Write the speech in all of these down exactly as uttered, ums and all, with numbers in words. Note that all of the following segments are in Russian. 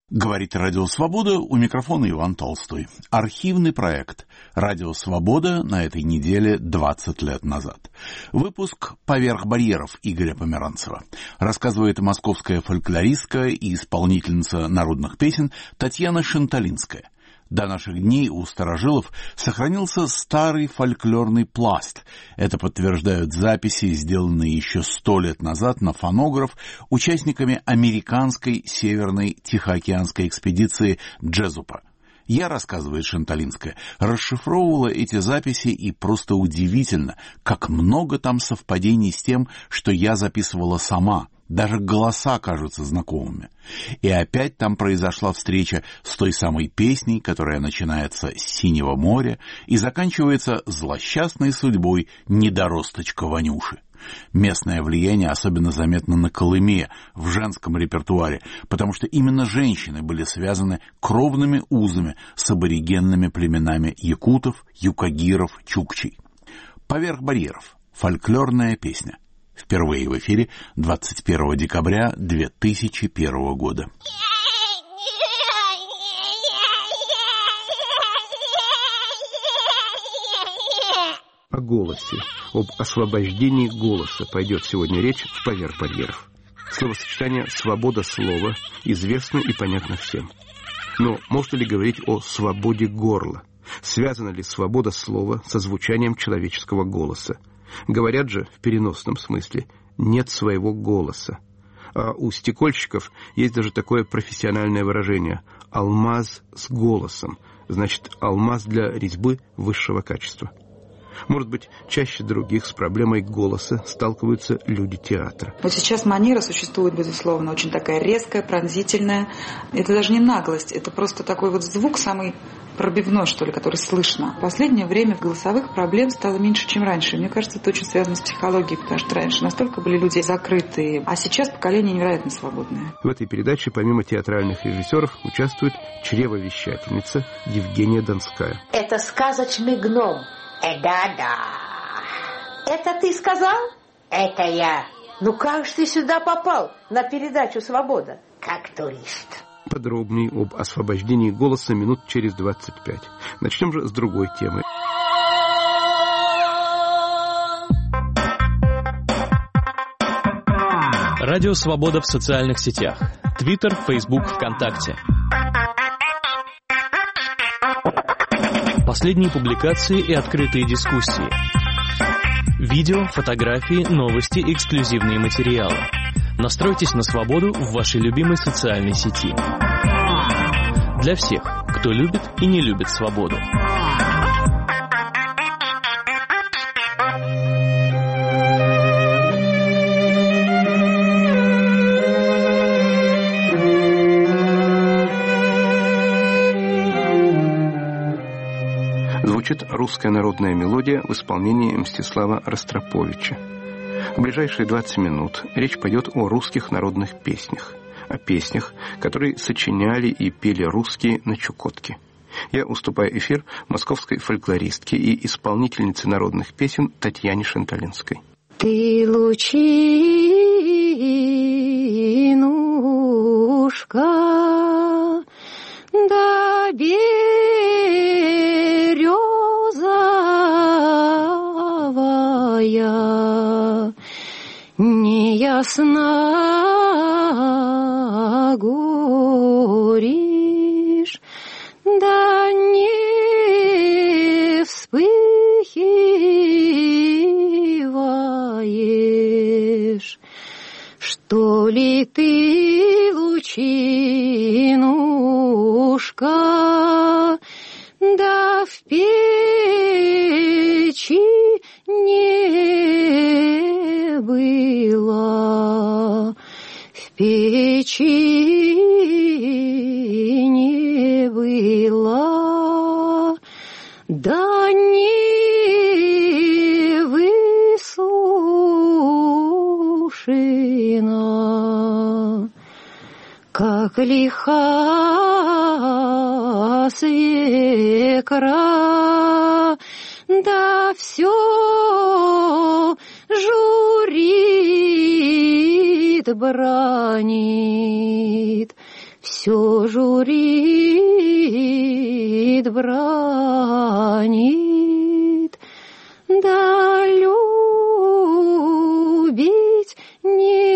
Говорит Радио Свобода, у микрофона Иван Толстой. Архивный проект Радио Свобода на этой неделе двадцать лет назад. Выпуск «Поверх барьеров» Игоря Померанцева. Рассказывает московская фольклористка и исполнительница народных песен Татьяна Шенталинская. До наших дней у старожилов сохранился старый фольклорный пласт. Это подтверждают записи, сделанные еще сто лет назад на фонограф участниками американской северной Тихоокеанской экспедиции Джезупа. Я, рассказывает Шенталинская, расшифровывала эти записи, и просто удивительно, как много там совпадений с тем, что я записывала сама. Даже голоса кажутся знакомыми. И опять там произошла встреча с той самой песней, которая начинается с «Синего моря» и заканчивается злосчастной судьбой недоросточка Ванюши. Местное влияние особенно заметно на Колыме, в женском репертуаре, потому что именно женщины были связаны кровными узами с аборигенными племенами якутов, юкагиров, чукчей. «Поверх барьеров» — фольклорная песня. Впервые в эфире двадцать первого декабря две тысячи первого года. О голосе, об освобождении голоса пойдет сегодня речь в «Поверх барьеров». Словосочетание «свобода слова» известно и понятно всем. Но можно ли говорить о свободе горла? Связана ли свобода слова со звучанием человеческого голоса? Говорят же, в переносном смысле, нет своего голоса. А у стекольщиков есть даже такое профессиональное выражение «алмаз с голосом», значит, алмаз для резьбы высшего качества. Может быть, чаще других с проблемой голоса сталкиваются люди театра. Вот сейчас манера существует, безусловно, очень такая резкая, пронзительная. Это даже не наглость, это просто такой вот звук самый пробивной, что ли, который слышно. В последнее время голосовых проблем стало меньше, чем раньше. Мне кажется, это очень связано с психологией, потому что раньше настолько были люди закрытые, а сейчас поколение невероятно свободное. В этой передаче, помимо театральных режиссеров, участвует чревовещательница Евгения Донская. Это сказочный гном. Э, да-да. Это ты сказал? Это я. Ну как же ты сюда попал на передачу «Свобода»? Как турист. Подробнее об освобождении голоса минут через двадцать пять. Начнем же с другой темы. Радио «Свобода» в социальных сетях. Твиттер, Фейсбук, ВКонтакте. Последние публикации и открытые дискуссии. Видео, фотографии, новости, эксклюзивные материалы. Настройтесь на свободу в вашей любимой социальной сети. Для всех, кто любит и не любит свободу. Звучит русская народная мелодия в исполнении Мстислава Ростроповича. В ближайшие двадцать минут речь пойдет о русских народных песнях, о песнях, которые сочиняли и пели русские на Чукотке. Я уступаю эфир московской фольклористке и исполнительнице народных песен Татьяне Шенталинской. Ты лучинушка, да березовая, неясно горишь, да не вспыхиваешь. Что ли ты, лучинушка, да в печи не была, в печи не была, да не высушена, как лиха свекра, да все журит, бранит, все все журит, бранит, да любить не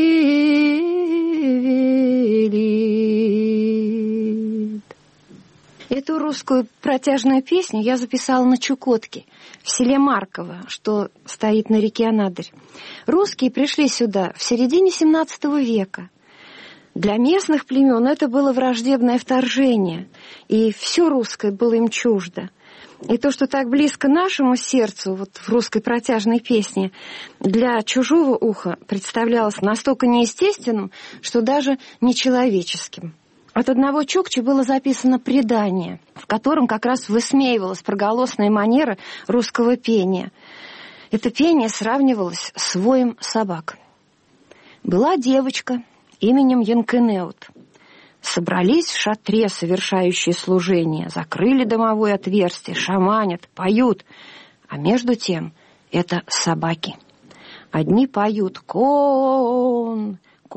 велит. Эту русскую протяжную песню я записала на Чукотке, в селе Марково, что стоит на реке Анадырь. Русские пришли сюда в середине семнадцатого века. Для местных племен это было враждебное вторжение, и все русское было им чуждо. И то, что так близко нашему сердцу, вот в русской протяжной песне, для чужого уха представлялось настолько неестественным, что даже нечеловеческим. От одного чукчи было записано предание, в котором как раз высмеивалась проголосная манера русского пения. Это пение сравнивалось с воем собак. Была девочка именем Янкенеут. Собрались в шатре, совершающие служение, закрыли домовое отверстие, шаманят, поют. А между тем это собаки. Одни поют «кон,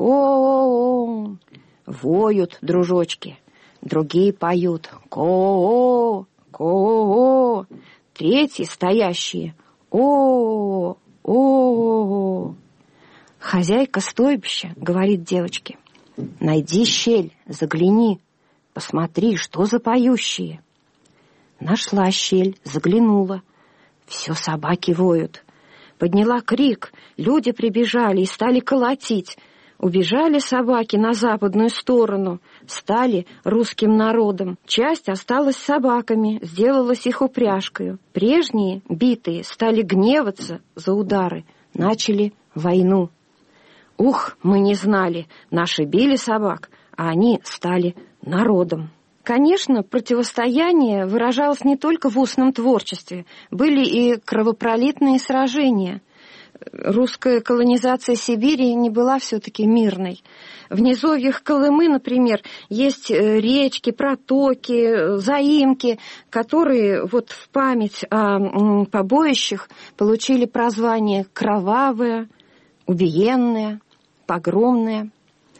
кон», воют дружочки. Другие поют «ко, ко», третьи стоящие «о, о». Хозяйка стойбища говорит девочке: «Найди щель, загляни, посмотри, что за поющие». Нашла щель, заглянула. Все собаки воют. Подняла крик, люди прибежали и стали колотить. Убежали собаки на западную сторону, стали русским народом. Часть осталась собаками, сделалась их упряжкою. Прежние, битые, стали гневаться за удары, начали войну. Ух, мы не знали, наши били собак, а они стали народом. Конечно, противостояние выражалось не только в устном творчестве, были и кровопролитные сражения. Русская колонизация Сибири не была все-таки мирной. В низовьях Колымы, например, есть речки, протоки, заимки, которые вот в память о побоищах получили прозвание «кровавое», «убиенное», «погромное».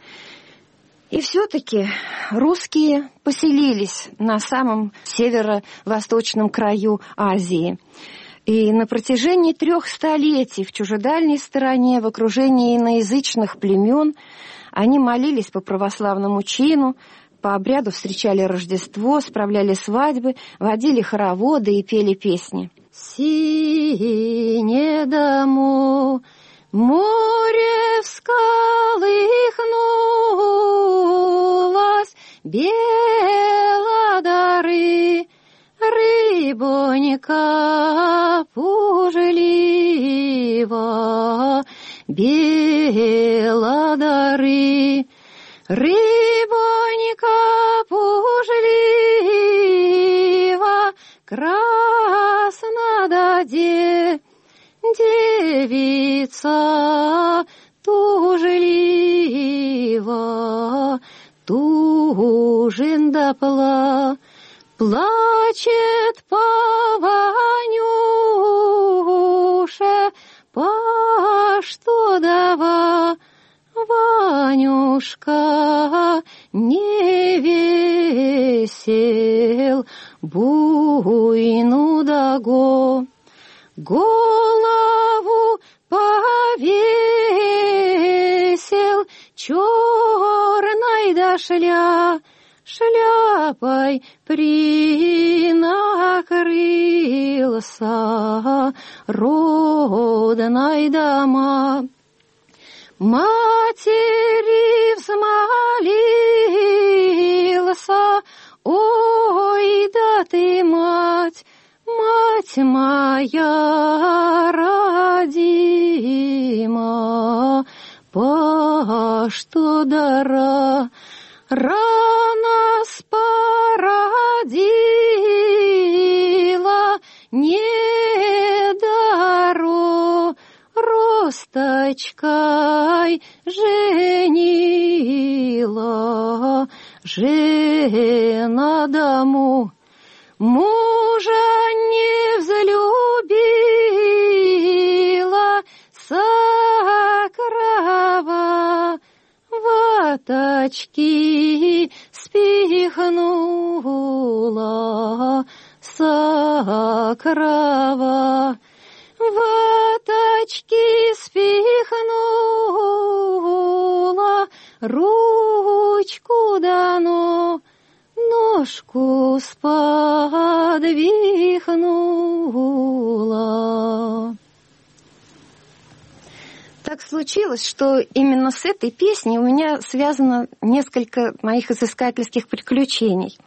И все-таки русские поселились на самом северо-восточном краю Азии. И на протяжении трех столетий в чужедальней стороне, в окружении иноязычных племен, они молились по православному чину, по обряду встречали Рождество, справляли свадьбы, водили хороводы и пели песни. «Синее дамо, море всколыхнулось, белодары, рыбонька пужлива, белодары, рыбонька пужлива, краснодаде, девица тужлива, тужен да пла. Плачет по Ванюше, по что дава, Ванюшка не весел, буйну да го. Голову повесил, черной да шля, шляпой принакрылся, родной дома. Матери взмолился: ой, да ты, мать, мать моя родима, по что дара рано спородила, не даро росточкой женила, жена дому мужа не взлюбила, сакрава ваточки спихнула сакрава, ваточки спихнула, ручку дано, ножку сподвигнула. Так случилось, что именно с этой песней у меня связано несколько моих изыскательских приключений.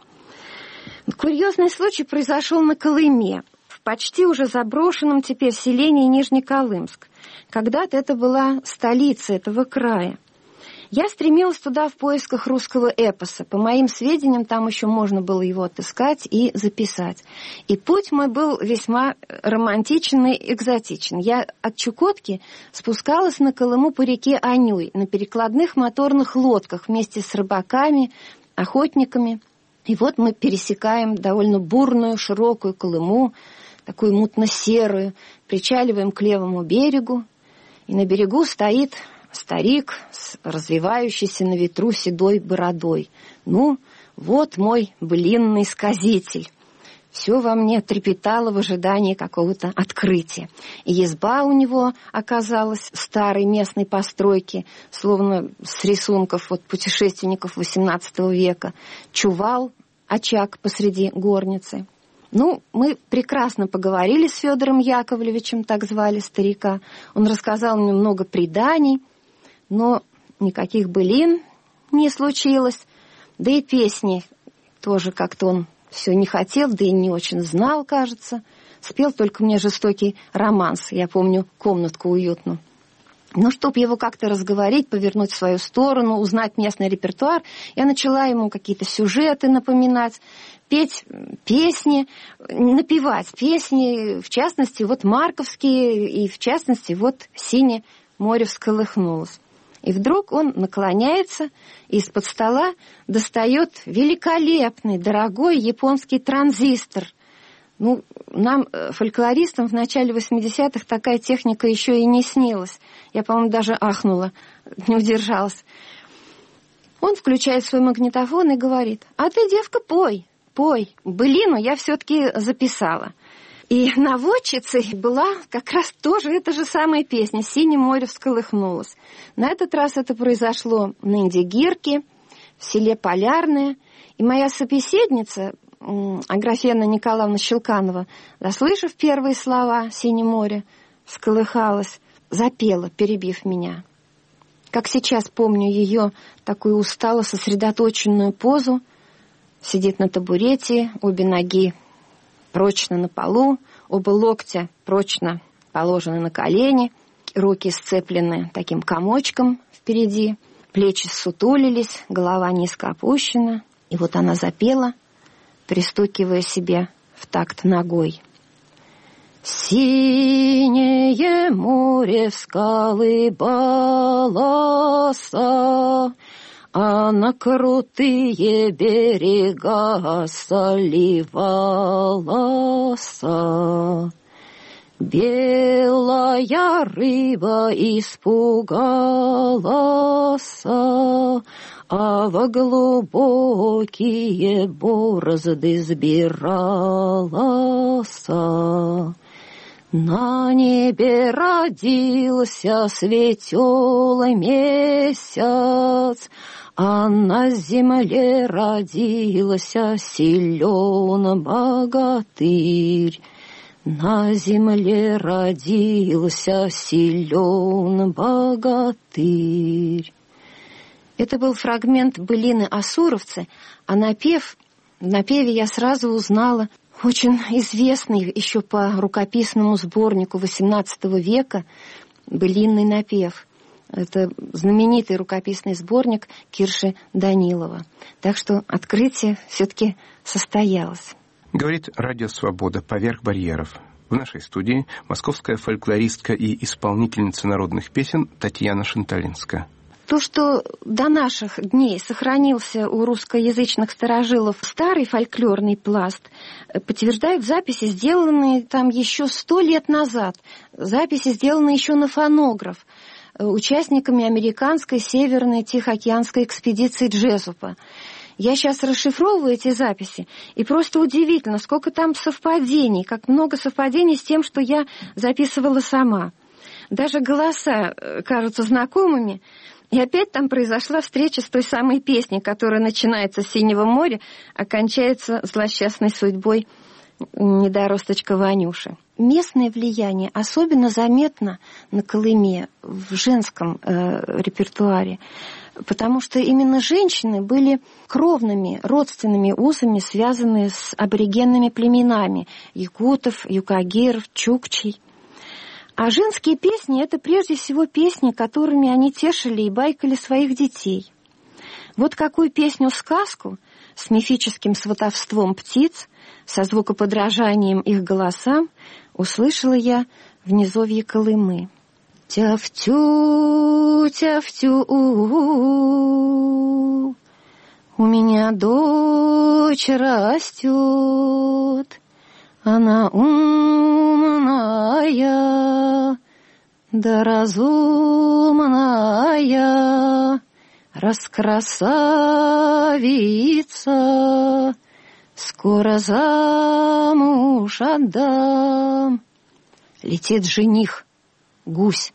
Курьезный случай произошел на Колыме, в почти уже заброшенном теперь селении Нижнеколымск. Когда-то это была столица этого края. Я стремилась туда в поисках русского эпоса. По моим сведениям, там еще можно было его отыскать и записать. И путь мой был весьма романтичен и экзотичен. Я от Чукотки спускалась на Колыму по реке Анюй на перекладных моторных лодках вместе с рыбаками, охотниками. И вот мы пересекаем довольно бурную, широкую Колыму, такую мутно-серую, причаливаем к левому берегу, и на берегу стоит старик с развивающейся на ветру седой бородой. Ну, вот мой былинный сказитель. Все во мне трепетало в ожидании какого-то открытия. И изба у него оказалась старой местной постройки, словно с рисунков вот, путешественников восемнадцатого века. Чувал, очаг посреди горницы. Ну, мы прекрасно поговорили с Федором Яковлевичем, так звали старика. Он рассказал мне много преданий, но никаких былин не случилось. Да и песни тоже как-то он все не хотел, да и не очень знал, кажется. Спел только мне жестокий романс, я помню, «Комнатку уютную». Но чтобы его как-то разговорить, повернуть в свою сторону, узнать местный репертуар, я начала ему какие-то сюжеты напоминать, петь песни, напевать песни, в частности, вот марковские, и в частности, вот «Синее море всколыхнулось». И вдруг он наклоняется и из-под стола достает великолепный, дорогой японский транзистор. Ну, нам, фольклористам, в начале восьмидесятых такая техника еще и не снилась. Я, по-моему, даже ахнула, не удержалась. Он включает свой магнитофон и говорит: «А ты, девка, пой, пой. Былину я все-таки записала». И наводчицей была как раз тоже эта же самая песня «Синее море всколыхнулось». На этот раз это произошло на Индигирке, в селе Полярное. И моя собеседница, Аграфена Николаевна Щелканова, заслышав первые слова «Синее море всколыхалось», запела, перебив меня. Как сейчас помню ее такую устало сосредоточенную позу. Сидит на табурете, обе ноги прочно на полу, оба локтя прочно положены на колени, руки сцеплены таким комочком впереди, плечи ссутулились, голова низко опущена. И вот она запела, пристукивая себе в такт ногой. «Синее море всколыхалось, а на крутые берега соливалась. Белая рыба испугалась, а в глубокие борозды сбиралась. На небе родился светлый месяц, а на земле родился силен богатырь. На земле родился силен богатырь». Это был фрагмент былины «Асуровцы», а напев, в напеве я сразу узнала очень известный еще по рукописному сборнику восемнадцатого века былинный напев. Это знаменитый рукописный сборник Кирши Данилова. Так что открытие все-таки состоялось. Говорит Радио Свобода «Поверх барьеров». В нашей студии московская фольклористка и исполнительница народных песен Татьяна Шанталинская. То, что до наших дней сохранился у русскоязычных старожилов старый фольклорный пласт, подтверждают записи, сделанные там еще сто лет назад. Записи сделаны еще на фонограф участниками американской северной Тихоокеанской экспедиции Джессупа. Я сейчас расшифровываю эти записи, и просто удивительно, сколько там совпадений, как много совпадений с тем, что я записывала сама. Даже голоса кажутся знакомыми. И опять там произошла встреча с той самой песней, которая начинается с Синего моря, а кончается злосчастной судьбой недоросточка Ванюши. Местное влияние особенно заметно на Колыме в женском э, репертуаре, потому что именно женщины были кровными, родственными узами, связанные с аборигенными племенами якутов, юкагиров, чукчей. А женские песни – это прежде всего песни, которыми они тешили и байкали своих детей. Вот какую песню-сказку с мифическим сватовством птиц, со звукоподражанием их голосам услышала я в низовье Колымы. Тяфтю, тяфтю, у меня дочь растет, она умная, да разумная, раскрасавица, скоро замуж отдам. Летит жених, гусь.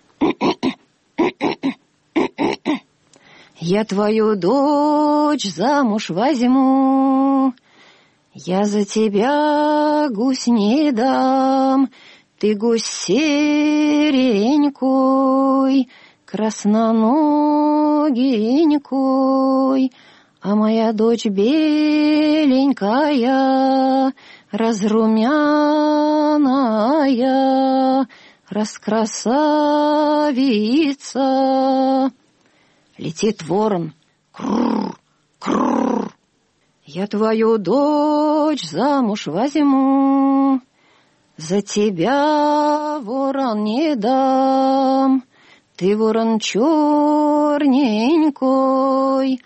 Я твою дочь замуж возьму, я за тебя, гусь, не дам. Ты, гусь, серенькой, красноногенькой, а моя дочь беленькая, разрумяная, раскрасавица. Летит ворон. Крррр, крррр. Я твою дочь замуж возьму, за тебя, ворон, не дам. Ты, ворон, черненькой,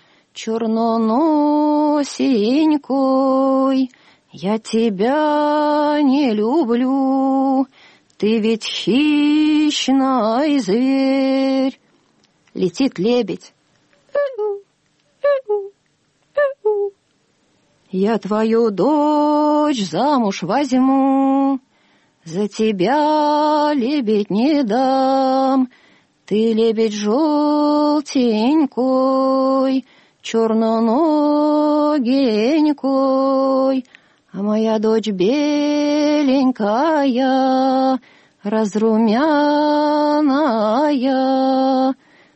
черноносенькой, я тебя не люблю, ты ведь хищный зверь. Летит лебедь. Я твою дочь замуж возьму, за тебя, лебедь, не дам. Ты, лебедь, желтенькой, черноногенькой, а моя дочь беленькая, разрумяная,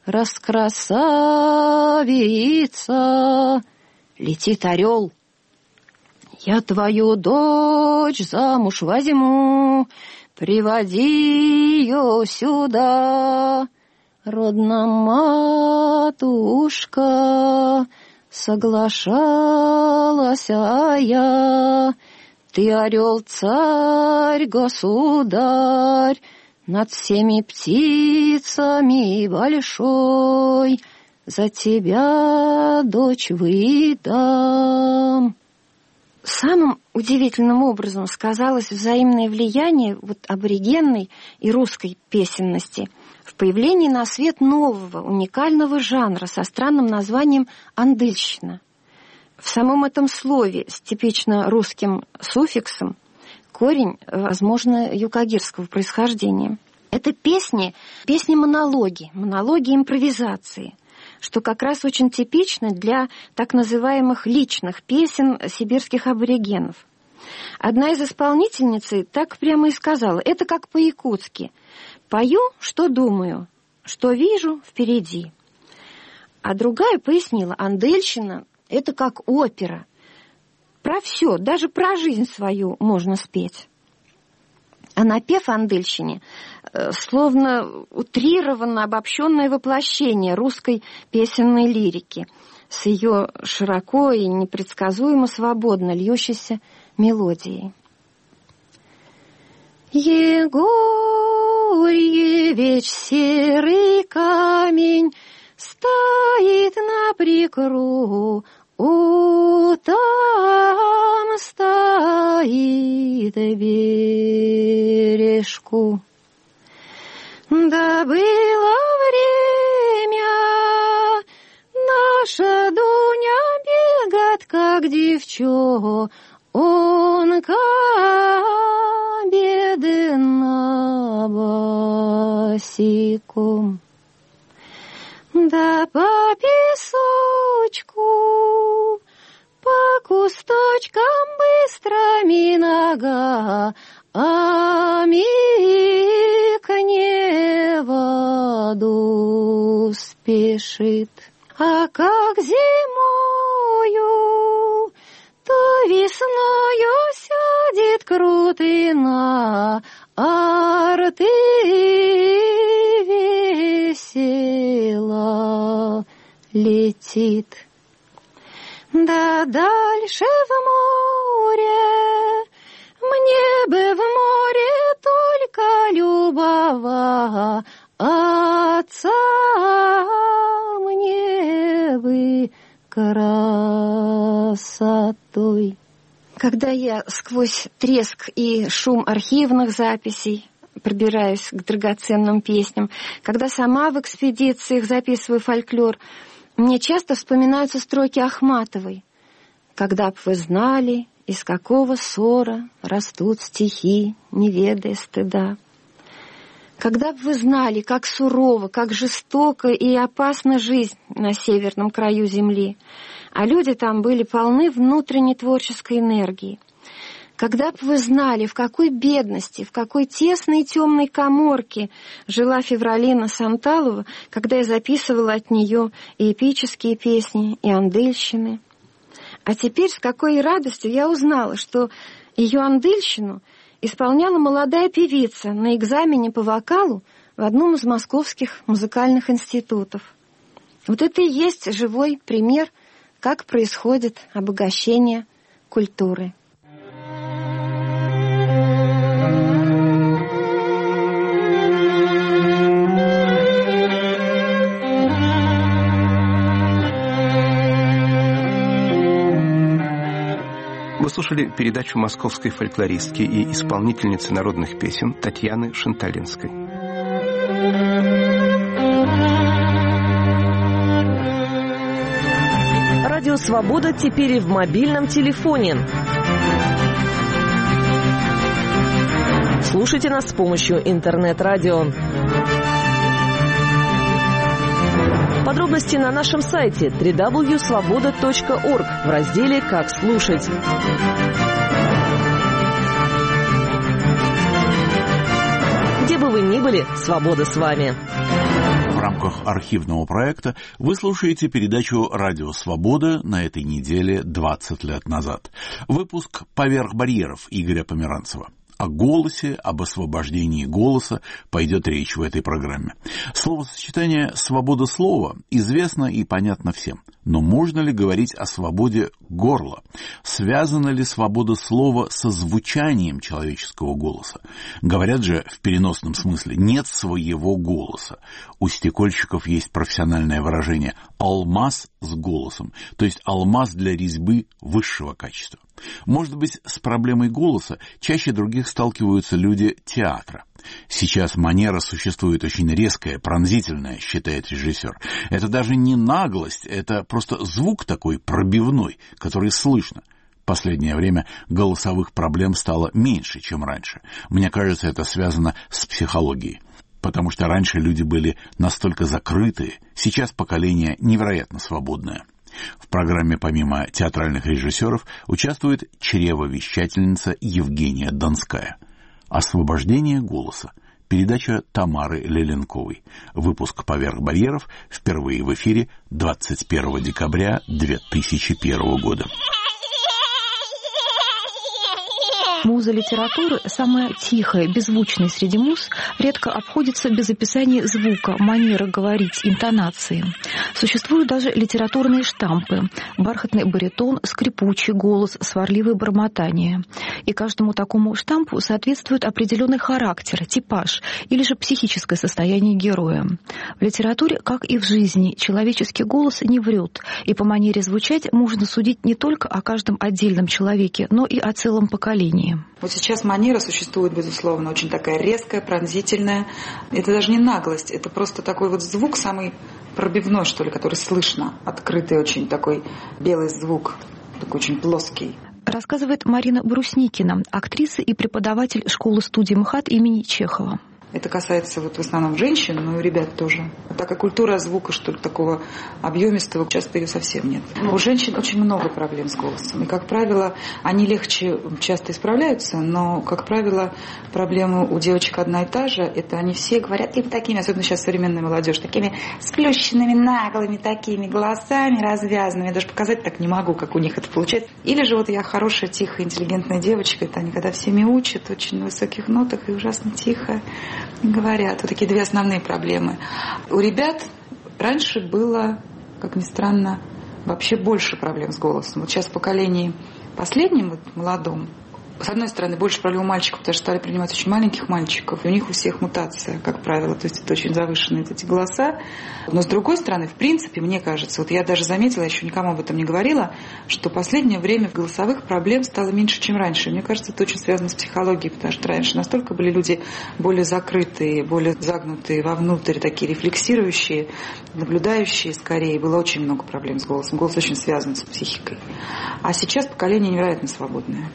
раскрасавица. Летит орел. Я твою дочь замуж возьму, приводи ее сюда. Родна матушка, соглашалась я. Ты, орел, царь, государь, над всеми птицами большой, за тебя дочь выдам. Самым удивительным образом сказалось взаимное влияние вот аборигенной и русской песенности в появлении на свет нового, уникального жанра со странным названием андельщина. В самом этом слове с типично русским суффиксом корень, возможно, юкагирского происхождения. Это песни, песни-монологи, монологи-импровизации, что как раз очень типично для так называемых личных песен сибирских аборигенов. Одна из исполнительниц так прямо и сказала: это как по-якутски. Пою, что думаю, что вижу впереди. А другая пояснила: андельщина — это как опера. Про все, даже про жизнь свою можно спеть. А напев андельщине словно утрированно обобщенное воплощение русской песенной лирики с ее широко и непредсказуемо свободно льющейся мелодией. Егорьевич, серый камень, стоит на прикру, у там стоит бережку. Да было время, наша Дуня как девчонка бедна босиком. Да по песочку, по кусточкам быстрыми нога, а миг не воду спешит. А как зимою, то весною сядет крутына, арты весело летит. Да дальше в море, мне бы в море только любого отца, мне бы красотой. Когда я сквозь треск и шум архивных записей пробираюсь к драгоценным песням, когда сама в экспедициях записываю фольклор, мне часто вспоминаются строки Ахматовой. «Когда б вы знали, из какого ссора растут стихи, не ведая стыда». Когда бы вы знали, как сурова, как жестока и опасна жизнь на северном краю земли, а люди там были полны внутренней творческой энергии. Когда бы вы знали, в какой бедности, в какой тесной и темной каморке жила Февралина Санталова, когда я записывала от нее и эпические песни, и андельщины. А теперь с какой радостью я узнала, что ее андельщину исполняла молодая певица на экзамене по вокалу в одном из московских музыкальных институтов. Вот это и есть живой пример, как происходит обогащение культуры. Вы слушали передачу московской фольклористки и исполнительницы народных песен Татьяны Шанталинской. Радио «Свобода» теперь и в мобильном телефоне. Слушайте нас с помощью интернет-радио. Подробности на нашем сайте дабл ю дабл ю дабл ю точка свобода точка орг в разделе «Как слушать». Где бы вы ни были, свобода с вами. В рамках архивного проекта вы слушаете передачу «Радио Свобода» на этой неделе двадцать лет назад. Выпуск «Поверх барьеров» Игоря Померанцева. О голосе, об освобождении голоса пойдет речь в этой программе. Словосочетание «свобода слова» известно и понятно всем. Но можно ли говорить о свободе горла? Связана ли свобода слова со звучанием человеческого голоса? Говорят же в переносном смысле «нет своего голоса». У стекольщиков есть профессиональное выражение «алмаз с голосом», то есть алмаз для резьбы высшего качества. Может быть, с проблемой голоса чаще других сталкиваются люди театра. Сейчас манера существует очень резкая, пронзительная, считает режиссер. Это даже не наглость, это просто звук такой пробивной, который слышно. В последнее время голосовых проблем стало меньше, чем раньше. Мне кажется, это связано с психологией. Потому что раньше люди были настолько закрытые, сейчас поколение невероятно свободное. В программе помимо театральных режиссеров участвует чревовещательница Евгения Донская. «Освобождение голоса». Передача Тамары Леленковой. Выпуск «Поверх барьеров» впервые в эфире двадцать первого декабря две тысячи первого года. Муза литературы, самая тихая, беззвучная среди муз, редко обходится без описания звука, манеры говорить, интонации. Существуют даже литературные штампы: бархатный баритон, скрипучий голос, сварливое бормотание. И каждому такому штампу соответствует определенный характер, типаж или же психическое состояние героя. В литературе, как и в жизни, человеческий голос не врет, и по манере звучать можно судить не только о каждом отдельном человеке, но и о целом поколении. Вот сейчас манера существует, безусловно, очень такая резкая, пронзительная. Это даже не наглость, это просто такой вот звук, самый пробивной, что ли, который слышно. Открытый очень такой белый звук. такой очень плоский. Рассказывает Марина Брусникина, актриса и преподаватель школы-студии МХАТ имени Чехова. Это касается вот в основном женщин, но и ребят тоже. Так как культура звука, что ли, такого объемистого, часто ее совсем нет. У женщин очень много проблем с голосом. И, как правило, они легче часто исправляются, но, как правило, проблема у девочек одна и та же. Это они все говорят, типа такими, особенно сейчас современная молодежь, такими сплющенными, наглыми такими голосами, развязанными. Я даже показать так не могу, как у них это получается. Или же вот я хорошая, тихая, интеллигентная девочка. Это они когда все мяучат очень на высоких нотах и ужасно тихо говорят. Вот такие две основные проблемы. У ребят раньше было, как ни странно, вообще больше проблем с голосом. Вот сейчас в поколении последнем, вот молодом, с одной стороны, больше проблем у мальчиков, потому что стали принимать очень маленьких мальчиков, и у них у всех мутация, как правило, то есть это очень завышенные эти голоса. Но с другой стороны, в принципе, мне кажется, вот я даже заметила, я еще никому об этом не говорила, что в последнее время голосовых проблем стало меньше, чем раньше. Мне кажется, это очень связано с психологией, потому что раньше настолько были люди более закрытые, более загнутые вовнутрь, такие рефлексирующие, наблюдающие скорее. Было очень много проблем с голосом. Голос очень связан с психикой. А сейчас поколение невероятно свободное.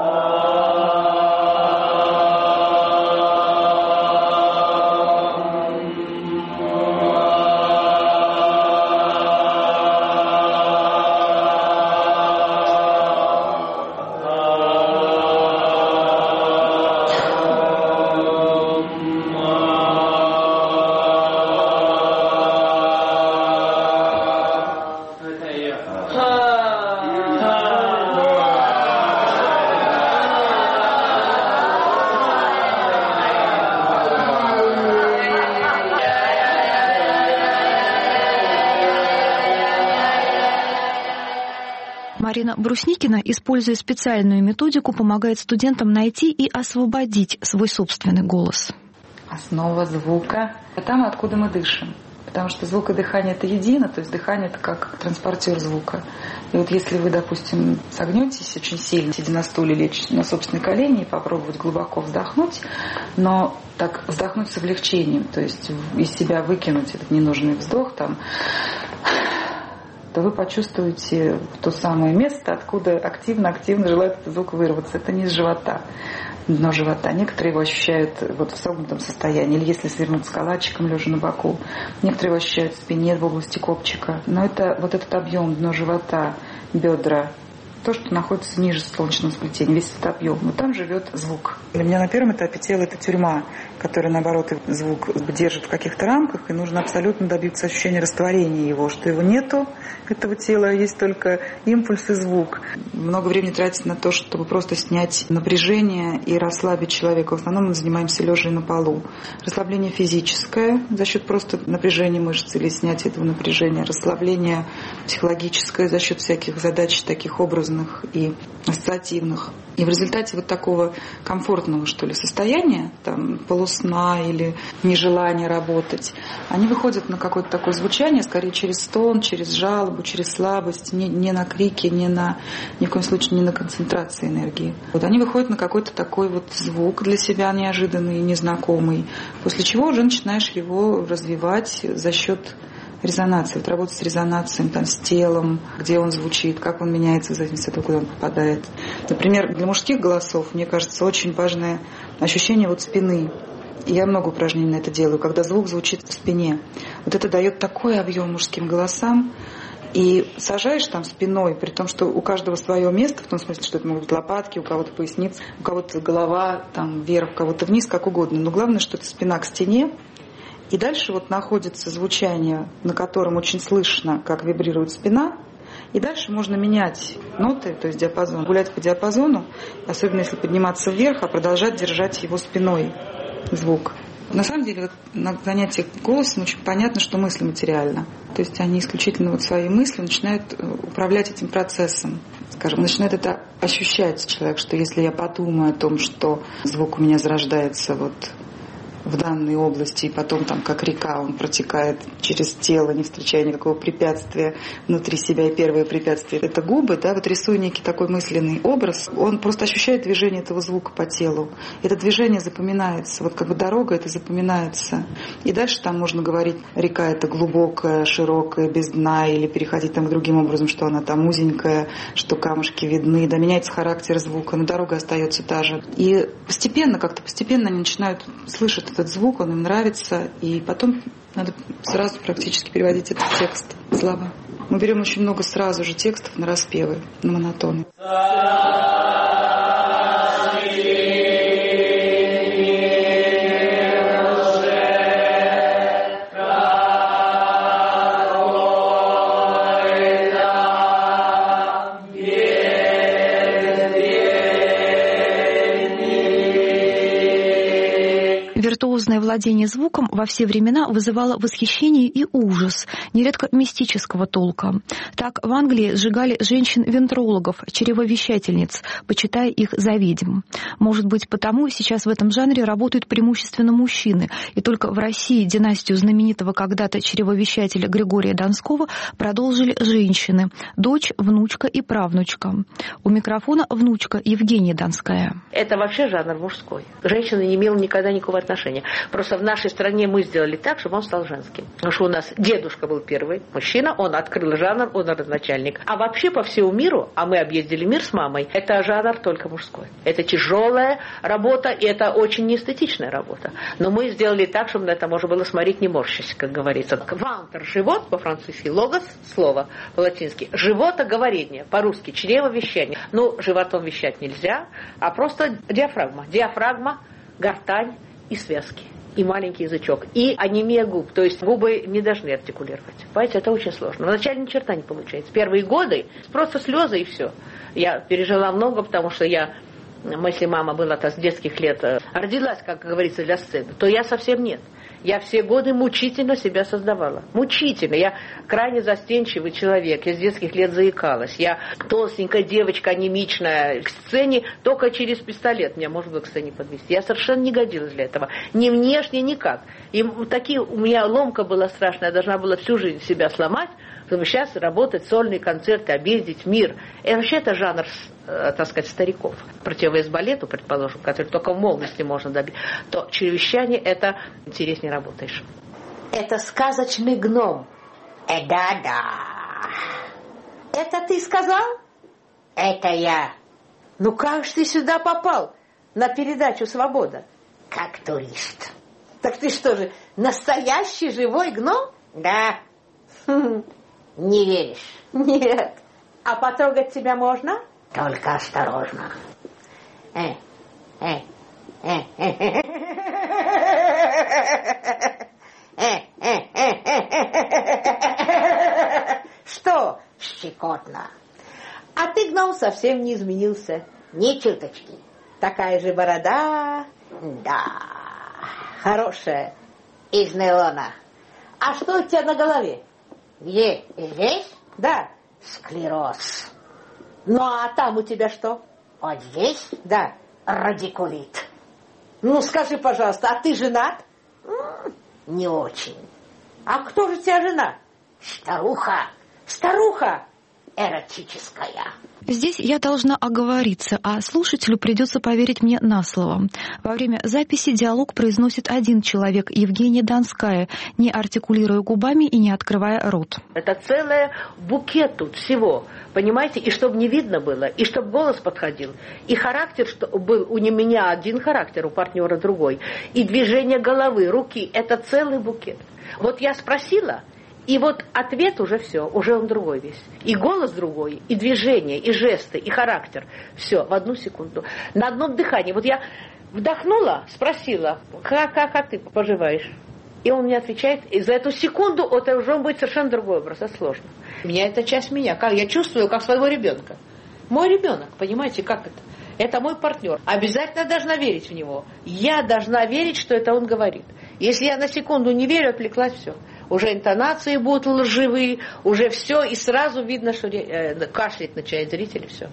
Марина Брусникина, используя специальную методику, помогает студентам найти и освободить свой собственный голос. Основа звука – там, откуда мы дышим. Потому что звук и дыхание – это едино, то есть дыхание – это как транспортер звука. И вот если вы, допустим, согнетесь очень сильно, сидя на стуле, лечь на собственные колени и попробовать глубоко вздохнуть, но так вздохнуть с облегчением, то есть из себя выкинуть этот ненужный вздох, там, то вы почувствуете то самое место, откуда активно-активно желает этот звук вырваться. Это не из живота, дно живота. Некоторые его ощущают вот в согнутом состоянии, или если свернуться калачиком, лежа на боку. Некоторые его ощущают в спине, в области копчика. Но это вот этот объем, дно живота, бедра, то, что находится ниже солнечного сплетения, весь этот объем. Но там живет звук. Для меня на первом этапе тело – это тюрьма, которая, наоборот, звук держит в каких-то рамках, и нужно абсолютно добиться ощущения растворения его, что его нету, этого тела, есть только импульс и звук. Много времени тратить на то, чтобы просто снять напряжение и расслабить человека. В основном мы занимаемся лежа на полу. Расслабление физическое за счет просто напряжения мышц или снятия этого напряжения. Расслабление психологическое за счет всяких задач таких образных и ассоциативных. И в результате вот такого комфортного, что ли, состояния, там, полусна или нежелания работать, они выходят на какое-то такое звучание, скорее через стон, через жалобу, через слабость, не, не на крики, не на, ни в коем случае не на концентрации энергии. Вот они выходят на какой-то такой вот звук для себя неожиданный, незнакомый, после чего уже начинаешь его развивать за счет резонации, вот работать с резонацией, там, с телом, где он звучит, как он меняется в зависимости от того, куда он попадает. Например, для мужских голосов, мне кажется, очень важное ощущение вот спины. И я много упражнений на это делаю, когда звук звучит в спине. Вот это дает такой объем мужским голосам. И сажаешь там спиной, при том, что у каждого свое место, в том смысле, что это могут быть лопатки, у кого-то поясница, у кого-то голова там вверх, у кого-то вниз, как угодно. Но главное, что это спина к стене. И дальше вот находится звучание, на котором очень слышно, как вибрирует спина. И дальше можно менять ноты, то есть диапазон, гулять по диапазону, особенно если подниматься вверх, а продолжать держать его спиной звук. На самом деле вот на занятиях голосом очень понятно, что мысль материальна. То есть они исключительно вот свои мысли начинают управлять этим процессом. Скажем, начинает это ощущать человек, что если я подумаю о том, что звук у меня зарождается вот в данной области, и потом там как река он протекает через тело, не встречая никакого препятствия внутри себя. И первое препятствие — это губы, да, вот рисуя некий такой мысленный образ, он просто ощущает движение этого звука по телу. Это движение запоминается, вот как бы дорога это запоминается. И дальше там можно говорить, река это глубокая, широкая, без дна, или переходить там к другим образом, что она там узенькая, что камушки видны, да, меняется характер звука, но дорога остается та же. И постепенно, как-то постепенно они начинают слышать этот звук, он им нравится, и потом надо сразу практически переводить этот текст, слова. Мы берем очень много сразу же текстов на распевы, на монотоны. Виртуозное владение звуком во все времена вызывало восхищение и ужас, нередко мистического толка. Так в Англии сжигали женщин-вентрологов, чревовещательниц, почитая их за ведьм. Может быть, потому сейчас в этом жанре работают преимущественно мужчины, и только в России династию знаменитого когда-то чревовещателя Григория Донского продолжили женщины, дочь, внучка и правнучка. У микрофона внучка Евгения Донская. Это вообще жанр мужской. Женщина не имела никогда никакого отношения. Просто в нашей стране мы сделали так, чтобы он стал женским. Потому что у нас дедушка был первый мужчина, он открыл жанр, он родоначальник. А вообще по всему миру, а мы объездили мир с мамой, это жанр только мужской. Это тяжелая работа, и это очень неэстетичная работа. Но мы сделали так, чтобы на это можно было смотреть не морщись, как говорится. Вантер — живот, по-французски, логос — слово по-латински. Животоговорение, по-русски чревовещание. Ну, животом вещать нельзя, а просто диафрагма. Диафрагма, гортань и связки, и маленький язычок, и анемия губ, то есть губы не должны артикулировать. Понимаете, это очень сложно. Вначале ни черта не получается. Первые годы просто слезы и все. Я пережила много, потому что я, если мама была-то с детских лет, родилась, как говорится, для сцены, то я совсем нет. Я все годы мучительно себя создавала. Мучительно. Я крайне застенчивый человек. Я с детских лет заикалась. Я толстенькая девочка, анемичная. К сцене только через пистолет меня можно было к сцене подвести. Я совершенно не годилась для этого. Ни внешне, никак. И такие, у меня ломка была страшная. Я должна была всю жизнь себя сломать, чтобы сейчас работать, сольные концерты, объездить мир. И вообще это жанр, так сказать, стариков. Противовес балету, предположим, который только в молодости можно добить, то чревещание это интереснее работаешь. Это сказочный гном. Э, да-да. Это ты сказал? Это я. Ну как же ты сюда попал? На передачу «Свобода». Как турист. Так ты что же, настоящий живой гном? Да. Не веришь? Нет. А потрогать тебя можно? Только осторожно. Э, э, э, э, э. Что? Щекотно. А ты, гном, совсем не изменился. Ни чуточки. Такая же борода. Да. Хорошая. Из нейлона. А что у тебя на голове? Где? Здесь? Да. Склероз. Ну, а там у тебя что? Вот здесь? Да. Радикулит. Ну, скажи, пожалуйста, а ты женат? Не очень. А кто же у тебя жена? Старуха. Старуха. Эротическая. Здесь я должна оговориться, а слушателю придется поверить мне на слово. Во время записи диалог произносит один человек, Евгения Донская, не артикулируя губами и не открывая рот. Это целый букет тут всего, понимаете? И чтобы не видно было, и чтобы голос подходил, и характер, что был у меня один характер, у партнера другой, и движение головы, руки, это целый букет. Вот я спросила, и вот ответ уже все, уже он другой весь. И голос другой, и движение, и жесты, и характер. Все, в одну секунду. На одном дыхании. Вот я вдохнула, спросила, как, как, как ты поживаешь? И он мне отвечает, и за эту секунду это уже будет совершенно другой образ, это сложно. У меня это часть меня, как я чувствую, как своего ребенка. Мой ребенок, понимаете, как это? Это мой партнер. Обязательно должна верить в него. Я должна верить, что это он говорит. Если я на секунду не верю, отвлеклась, все. Уже интонации будут лживые, уже все, и сразу видно, что э, кашлять начинает зритель, и все.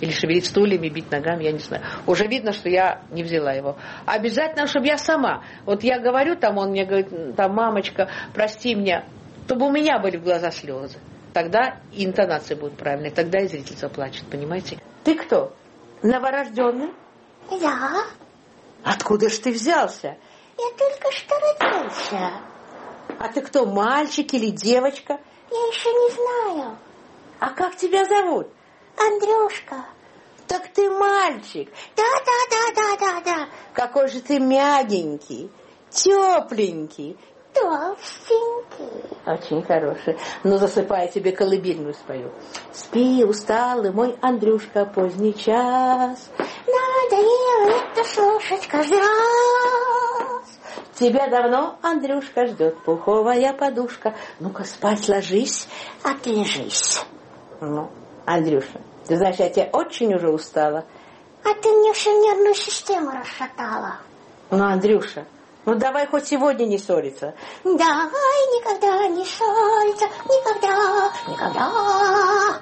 или шевелить стульями, бить ногами, я не знаю. Уже видно, что я не взяла его. Обязательно, чтобы я сама. Вот я говорю, там он мне говорит, там, мамочка, прости меня, чтобы у меня были в глазах слезы. Тогда и интонация будет правильной, тогда и зритель заплачет, понимаете? Ты кто? Новорожденный? Я. Откуда ж ты взялся? Я только что родился. А ты кто, мальчик или девочка? Я еще не знаю. А как тебя зовут? Андрюшка. Так ты мальчик. Да, да, да, да, да, да. Какой же ты мягенький, тепленький. Толстенький. Очень хороший. Ну, засыпай, тебе колыбельную спою. Спи, усталый мой Андрюшка, поздний час. Надоело это слушать каждый раз. Тебя давно, Андрюшка, ждет пуховая подушка. Ну-ка, спать ложись. Отлежись. Ну, Андрюша, ты знаешь, я тебя очень уже устала. А ты мне всю нервную систему расшатала. Ну, Андрюша, ну давай хоть сегодня не ссориться. Давай никогда не ссориться. Никогда, никогда.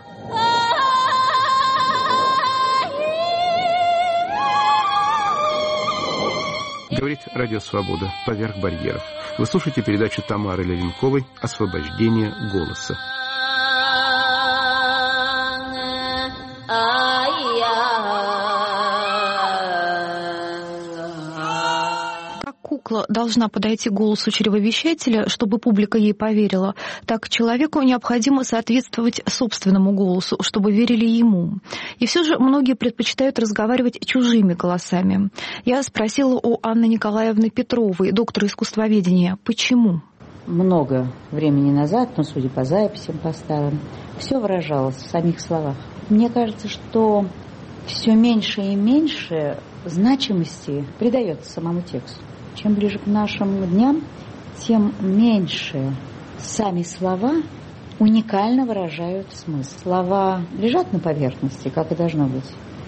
Говорит Радио Свобода. Поверх барьеров. Вы слушаете передачу Тамары Левинковой «Освобождение голоса». Кукла должна подойти к голосу чревовещателя, чтобы публика ей поверила, так человеку необходимо соответствовать собственному голосу, чтобы верили ему. И все же многие предпочитают разговаривать чужими голосами. Я спросила у Анны Николаевны Петровой, доктора искусствоведения, почему? Много времени назад, но судя по записям, по старым, все выражалось в самих словах. Мне кажется, что все меньше и меньше значимости придается самому тексту. Чем ближе к нашим дням, тем меньше сами слова уникально выражают смысл. Слова лежат на поверхности, как и должно быть,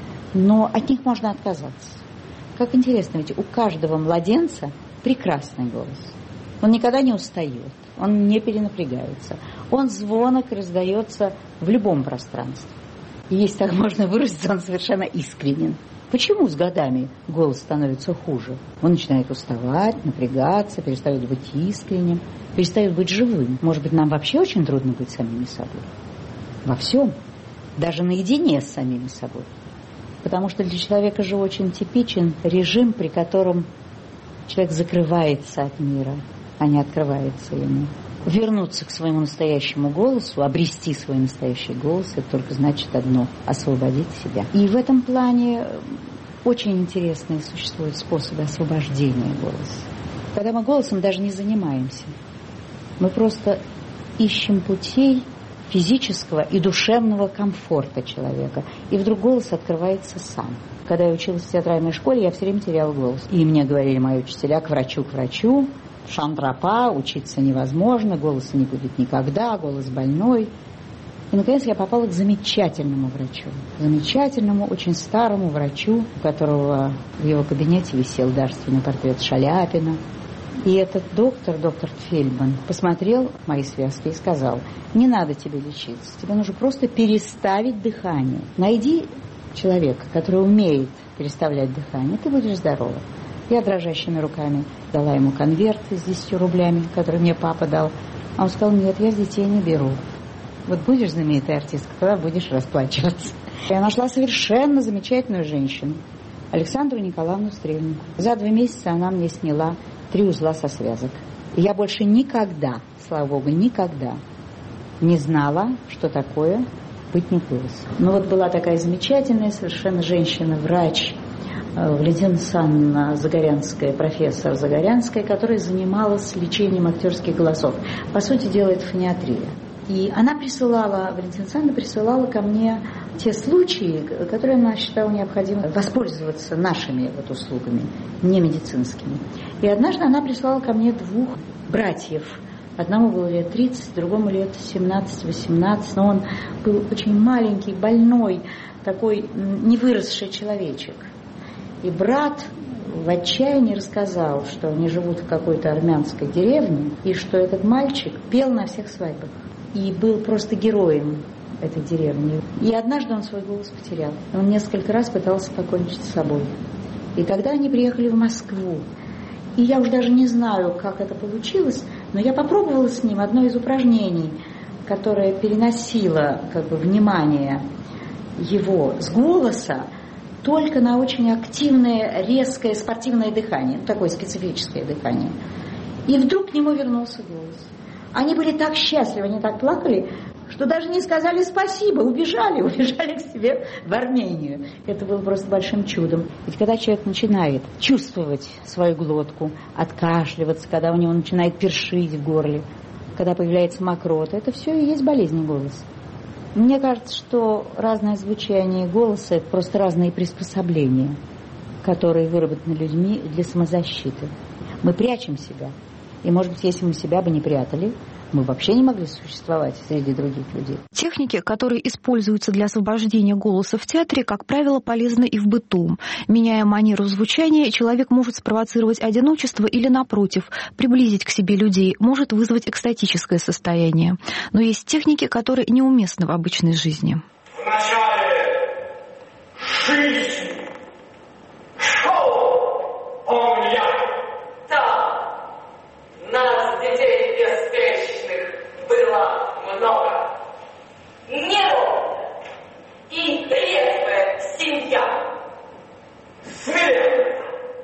но от них можно отказаться. Как интересно, ведь у каждого младенца прекрасный голос. Он никогда не устает, он не перенапрягается. Он звонок раздается в любом пространстве. И если так можно выразиться, он совершенно искренен. Почему с годами голос становится хуже? Он начинает уставать, напрягаться, перестает быть искренним, перестает быть живым. Может быть, нам вообще очень трудно быть самими собой? Во всем. Даже наедине с самими собой. Потому что для человека же очень типичен режим, при котором человек закрывается от мира, а не открывается ему. Вернуться к своему настоящему голосу, обрести свой настоящий голос, это только значит одно – освободить себя. И в этом плане очень интересные существуют способы освобождения голоса. Когда мы голосом даже не занимаемся, мы просто ищем путей физического и душевного комфорта человека. И вдруг голос открывается сам. Когда я училась в театральной школе, я все время теряла голос. И мне говорили мои учителя: к врачу, к врачу. Шантропа, учиться невозможно, голоса не будет никогда, голос больной. И, наконец, я попала к замечательному врачу. Замечательному, очень старому врачу, у которого в его кабинете висел дарственный портрет Шаляпина. И этот доктор, доктор Фельдман, посмотрел мои связки и сказал: не надо тебе лечиться, тебе нужно просто переставить дыхание. Найди человека, который умеет переставлять дыхание, ты будешь здорова. Я дрожащими руками дала ему конверт с десятью рублями, который мне папа дал. А он сказал: нет, я с детей не беру. Вот будешь знаменитой артисткой, тогда будешь расплачиваться. Я нашла совершенно замечательную женщину, Александру Николаевну Стрельнику. За два месяца она мне сняла три узла со связок. И я больше никогда, слава богу, никогда не знала, что такое быть не голосом. Но вот была такая замечательная совершенно женщина-врач, Валентина Александровна Загорянская, профессор Загорянская, которая занималась лечением актерских голосов. По сути дела, это фониатрия. И она присылала, Валентина Александровна присылала ко мне те случаи, которые она считала необходимо воспользоваться нашими вот услугами, не медицинскими. И однажды она прислала ко мне двух братьев. Одному было лет тридцать, другому лет семнадцать-восемнадцать, но он был очень маленький, больной, такой невыросший человечек. И брат в отчаянии рассказал, что они живут в какой-то армянской деревне, и что этот мальчик пел на всех свадьбах. И был просто героем этой деревни. И однажды он свой голос потерял. Он несколько раз пытался покончить с собой. И тогда они приехали в Москву. И я уже даже не знаю, как это получилось, но я попробовала с ним одно из упражнений, которое переносило как бы внимание его с голоса только на очень активное, резкое спортивное дыхание, такое специфическое дыхание. И вдруг к нему вернулся голос. Они были так счастливы, они так плакали, что даже не сказали спасибо, убежали, убежали к себе в Армению. Это было просто большим чудом. Ведь когда человек начинает чувствовать свою глотку, откашливаться, когда у него начинает першить в горле, когда появляется мокрота, это все и есть болезнь голоса. Мне кажется, что разное звучание голоса – это просто разные приспособления, которые выработаны людьми для самозащиты. Мы прячем себя. И, может быть, если мы себя бы не прятали, мы вообще не могли существовать среди других людей. Техники, которые используются для освобождения голоса в театре, как правило, полезны и в быту. Меняя манеру звучания, человек может спровоцировать одиночество или, напротив, приблизить к себе людей, может вызвать экстатическое состояние. Но есть техники, которые неуместны в обычной жизни. В начале жизни школа помня. Там нас, детей беспечных, было много. Неровная и резвая семья. Смелая,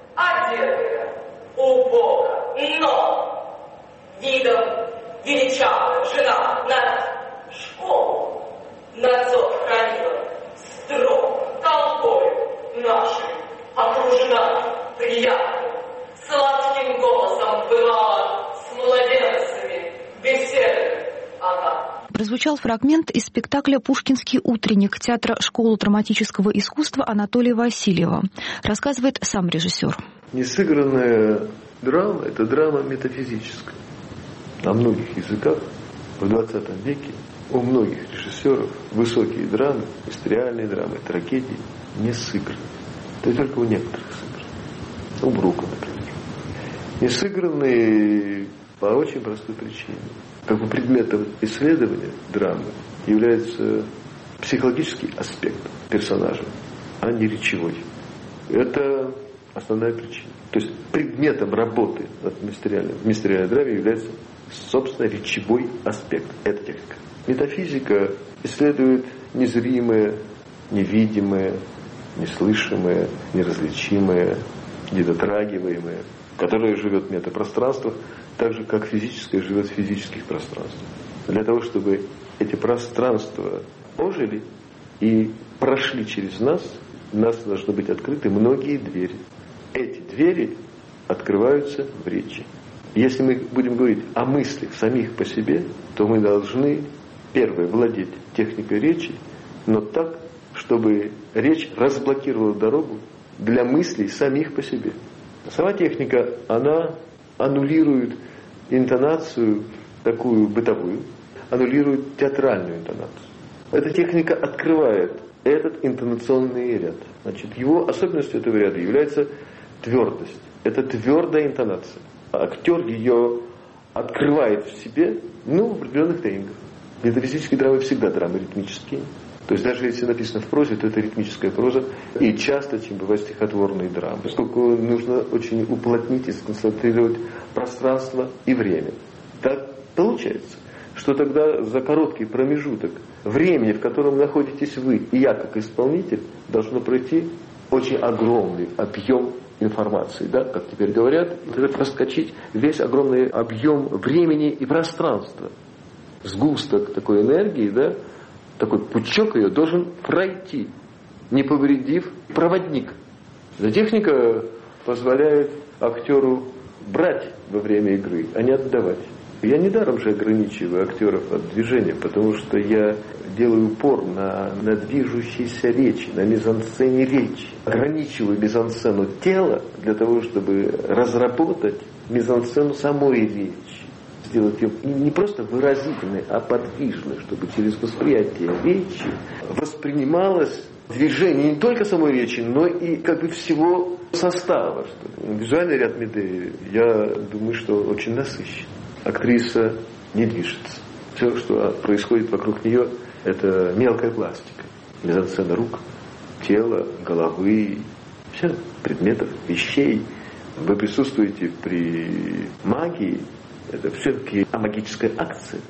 одетая, убого, но видом величавая жена над школу надзор хранила строго толпой нашей окружена приятной, сладким голосом бывала с младенцами беседы она. Прозвучал фрагмент из спектакля «Пушкинский утренник» театра школы драматического искусства Анатолия Васильева. Рассказывает сам режиссер. Несыгранная драма – это драма метафизическая. На многих языках в двадцатом веке у многих режиссеров высокие драмы, историальные драмы, трагедии не сыграны. Это только у некоторых сыграны. У Брука, например. Не сыграны по очень простой причине. Как бы предметом исследования драмы является психологический аспект персонажа, а не речевой. Это основная причина. То есть предметом работы над мистериальной, мистериальной драме является, собственно, речевой аспект. Это техника. Метафизика исследует незримое, невидимое, неслышимое, неразличимое, недотрагиваемое, которое живет в метапространствах, так же, как физическое живет в физических пространствах. Для того, чтобы эти пространства ожили и прошли через нас, у нас должны быть открыты многие двери. Эти двери открываются в речи. Если мы будем говорить о мыслях самих по себе, то мы должны, первое, владеть техникой речи, но так, чтобы речь разблокировала дорогу для мыслей самих по себе. Сама техника, она аннулирует интонацию такую бытовую, аннулирует театральную интонацию. Эта техника открывает этот интонационный ряд. Значит, его особенностью этого ряда является твердость. Это твердая интонация. Актер ее открывает в себе, ну, в определенных тейнгах. Метафизические драмы всегда драмы ритмические. То есть даже если написано в прозе, то это ритмическая проза. И часто, чем бывают стихотворные драмы. Поскольку нужно очень уплотнить и сконцентрировать пространство и время. Так получается, что тогда за короткий промежуток времени, в котором находитесь вы и я как исполнитель, должно пройти очень огромный объем информации, да, как теперь говорят, это проскочить весь огромный объем времени и пространства. Сгусток такой энергии, да, такой пучок ее должен пройти, не повредив проводник. Эта техника позволяет актеру брать во время игры, а не отдавать. Я недаром же ограничиваю актеров от движения, потому что я делаю упор на, на движущейся речи, на мизансцене речи. Ограничиваю мизансцену тела для того, чтобы разработать мизансцену самой речи. Сделать ее не просто выразительной, а подвижной, чтобы через восприятие речи воспринималось движение не только самой речи, но и как бы всего состава. Визуальный ряд Медеи, я думаю, что очень насыщен. Актриса не движется. Все, что происходит вокруг нее, Это мелкая пластика. Мизансцена рук, тела, головы, всех предметов, вещей. Вы присутствуете при магии. Это все-таки магическая акция.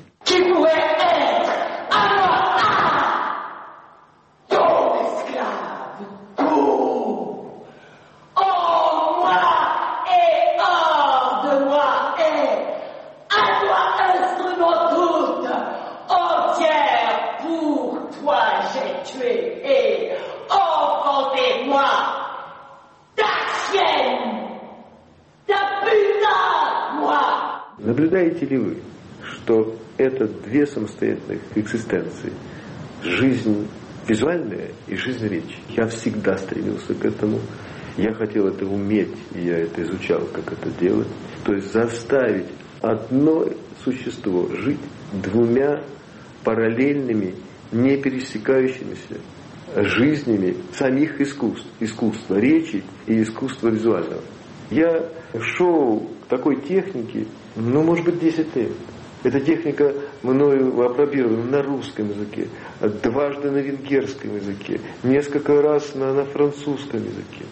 Наблюдаете ли вы, что это две самостоятельных экзистенции? Жизнь визуальная и жизнь речи. Я всегда стремился к этому. Я хотел это уметь, и я это изучал, как это делать. То есть заставить одно существо жить двумя параллельными, не пересекающимися жизнями самих искусств. Искусства речи и искусства визуального. Я шел к такой технике, ну, может быть, десять лет. Эта техника мною апробирована на русском языке, дважды на венгерском языке, несколько раз на, на французском языке.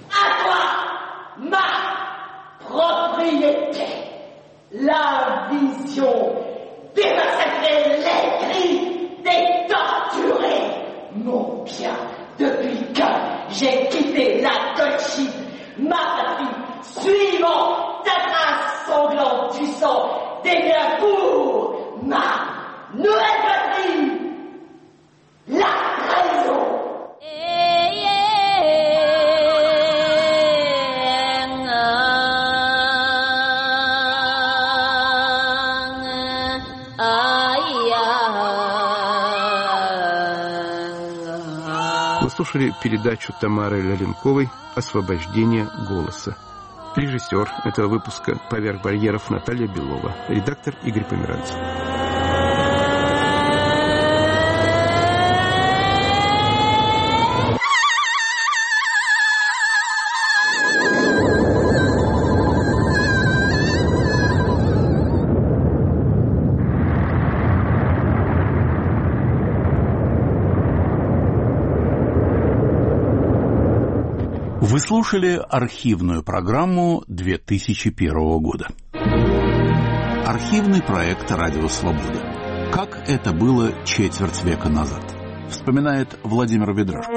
La vision démassacrer l'écrit des torturés. Mon bien, depuis que j'ai quitté la Colchide, ma patrie, suivant ta trace sanglante du sang des Mirecourt, ma nouvelle patrie, la raison. Слушали передачу Тамары Лаленковой «Освобождение голоса». Режиссер этого выпуска «Поверх барьеров» Наталья Белова. Редактор Игорь Померанцев. Вы слушали архивную программу две тысячи первого года. Архивный проект «Радио Свобода». Как это было четверть века назад, вспоминает Владимир Ведрашко.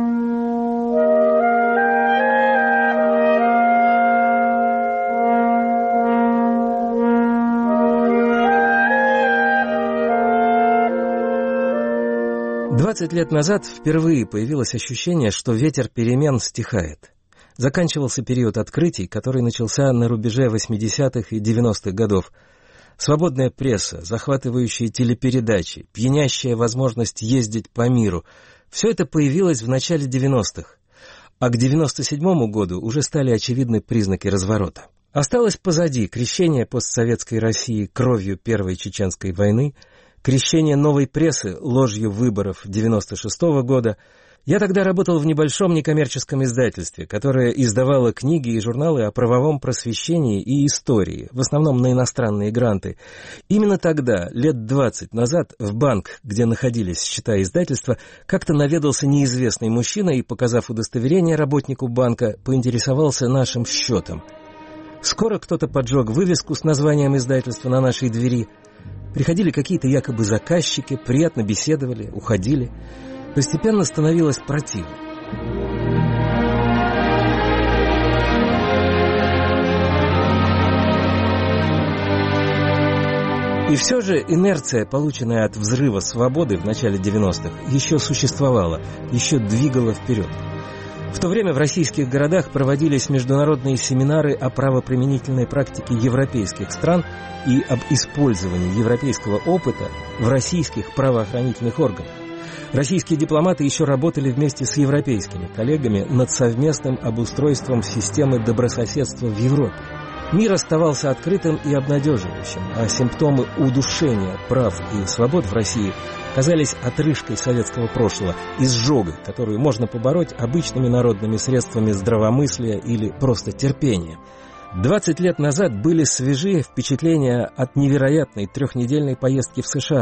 Двадцать лет назад впервые появилось ощущение, что ветер перемен стихает. Заканчивался период открытий, который начался на рубеже восьмидесятых и девяностых годов. Свободная пресса, захватывающие телепередачи, пьянящая возможность ездить по миру – все это появилось в начале девяностых. А к девяносто седьмому году уже стали очевидны признаки разворота. Осталось позади крещение постсоветской России кровью Первой Чеченской войны, крещение новой прессы ложью выборов девяносто шестого года. Я тогда работал в небольшом некоммерческом издательстве, которое издавало книги и журналы о правовом просвещении и истории, в основном на иностранные гранты. Именно тогда, лет двадцать назад, в банк, где находились счета издательства, как-то наведался неизвестный мужчина и, показав удостоверение работнику банка, поинтересовался нашим счетом. Скоро кто-то поджег вывеску с названием издательства на нашей двери. Приходили какие-то якобы заказчики, приятно беседовали, уходили. Постепенно становилось противно. И все же инерция, полученная от взрыва свободы в начале девяностых, еще существовала, еще двигала вперед. В то время в российских городах проводились международные семинары о правоприменительной практике европейских стран и об использовании европейского опыта в российских правоохранительных органах. Российские дипломаты еще работали вместе с европейскими коллегами над совместным обустройством системы добрососедства в Европе. Мир оставался открытым и обнадеживающим, а симптомы удушения прав и свобод в России казались отрыжкой советского прошлого, изжогой, которую можно побороть обычными народными средствами здравомыслия или просто терпения. двадцать лет назад были свежие впечатления от невероятной трехнедельной поездки в США,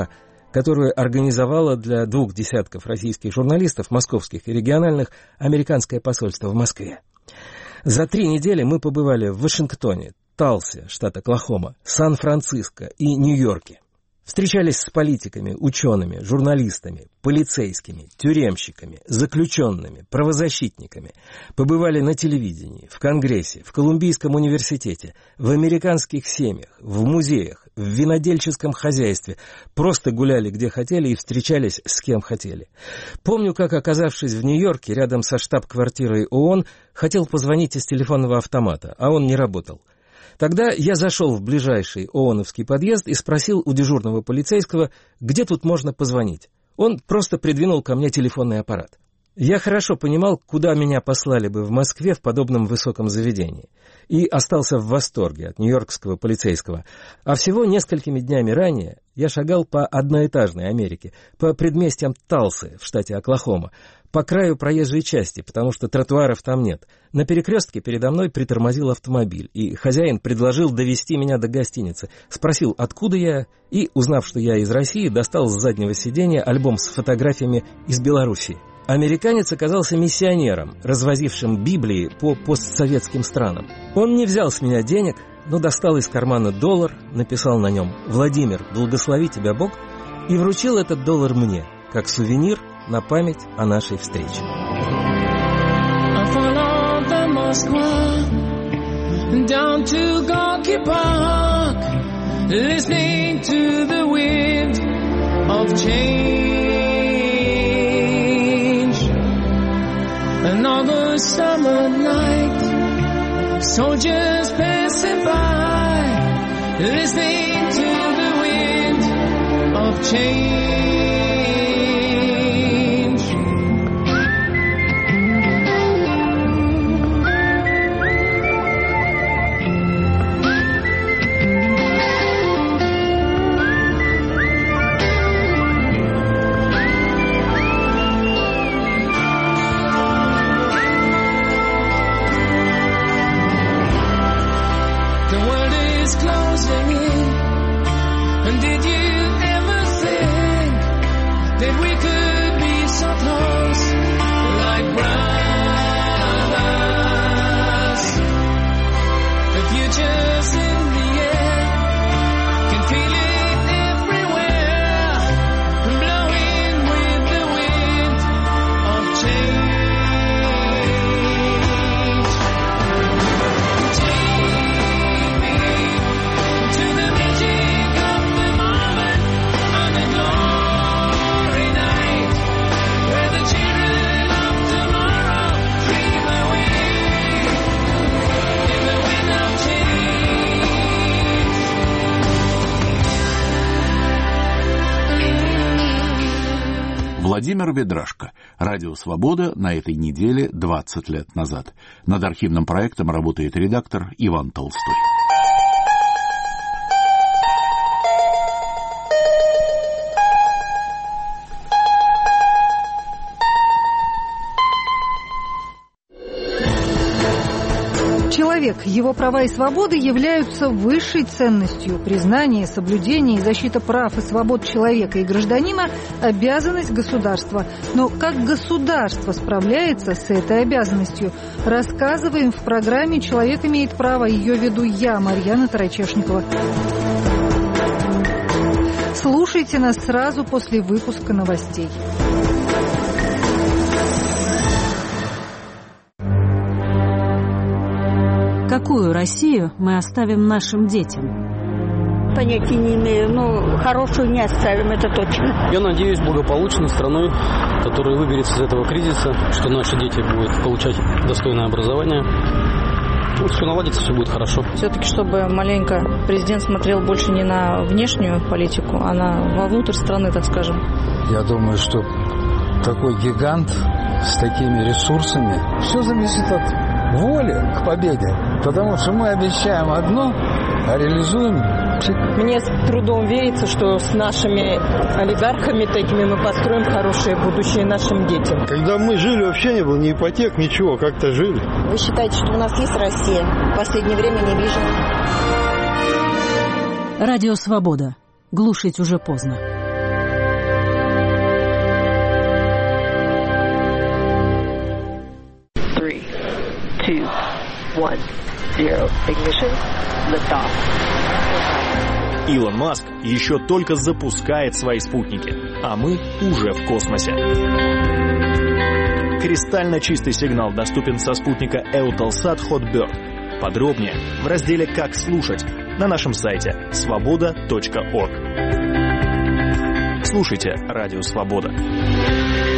которую организовало для двух десятков российских журналистов, московских и региональных, американское посольство в Москве. За три недели мы побывали в Вашингтоне, Талсе, штат Оклахома, Сан-Франциско и Нью-Йорке. Встречались с политиками, учеными, журналистами, полицейскими, тюремщиками, заключенными, правозащитниками. Побывали на телевидении, в Конгрессе, в Колумбийском университете, в американских семьях, в музеях, в винодельческом хозяйстве. Просто гуляли где хотели и встречались с кем хотели. Помню, как, оказавшись в Нью-Йорке, рядом со штаб-квартирой ООН, хотел позвонить из телефонного автомата, а он не работал. Тогда я зашел в ближайший ООНовский подъезд и спросил у дежурного полицейского, где тут можно позвонить. Он просто придвинул ко мне телефонный аппарат. Я хорошо понимал, куда меня послали бы в Москве в подобном высоком заведении. И остался в восторге от нью-йоркского полицейского. А всего несколькими днями ранее я шагал по одноэтажной Америке, по предместьям Талсы в штате Оклахома, по краю проезжей части, потому что тротуаров там нет. На перекрестке передо мной притормозил автомобиль, и хозяин предложил довезти меня до гостиницы. Спросил, откуда я, и, узнав, что я из России, достал с заднего сиденья альбом с фотографиями из Белоруссии. Американец оказался миссионером, развозившим Библии по постсоветским странам. Он не взял с меня денег, но достал из кармана доллар, написал на нем «Владимир, благослови тебя Бог», и вручил этот доллар мне, как сувенир на память о нашей встрече. Down to Gorky Park, listening to the wind of change. Another summer night, soldiers passing by, listening to the wind of change. Владимир Ведрашко. Радио «Свобода» на этой неделе двадцать лет назад. Над архивным проектом работает редактор Иван Толстой. Человек, его права и свободы являются высшей ценностью. Признание, соблюдение и защита прав и свобод человека и гражданина – обязанность государства. Но как государство справляется с этой обязанностью? Рассказываем в программе «Человек имеет право». Ее веду я, Марьяна Тарачешникова. Слушайте нас сразу после выпуска новостей. Какую Россию мы оставим нашим детям? Понятия не имею, но хорошую не оставим, это точно. Я надеюсь благополучной страной, которая выберется из этого кризиса, что наши дети будут получать достойное образование. Ну, все наладится, все будет хорошо. Все-таки, чтобы маленько президент смотрел больше не на внешнюю политику, а на вовнутрь страны, так скажем. Я думаю, что такой гигант с такими ресурсами, все зависит от воли к победе, потому что мы обещаем одно, а реализуем. Мне с трудом верится, что с нашими олигархами такими мы построим хорошее будущее нашим детям. Когда мы жили, вообще не было ни ипотек, ничего, как-то жили. Вы считаете, что у нас есть Россия? В последнее время не вижу. Радио «Свобода». Глушить уже поздно. Three, two, one, zero. Ignition. Liftoff. Илон Маск еще только запускает свои спутники, а мы уже в космосе. Кристально чистый сигнал доступен со спутника Eutelsat Hotbird. Подробнее в разделе «Как слушать» на нашем сайте свобода точка орг. Слушайте Радио Свобода.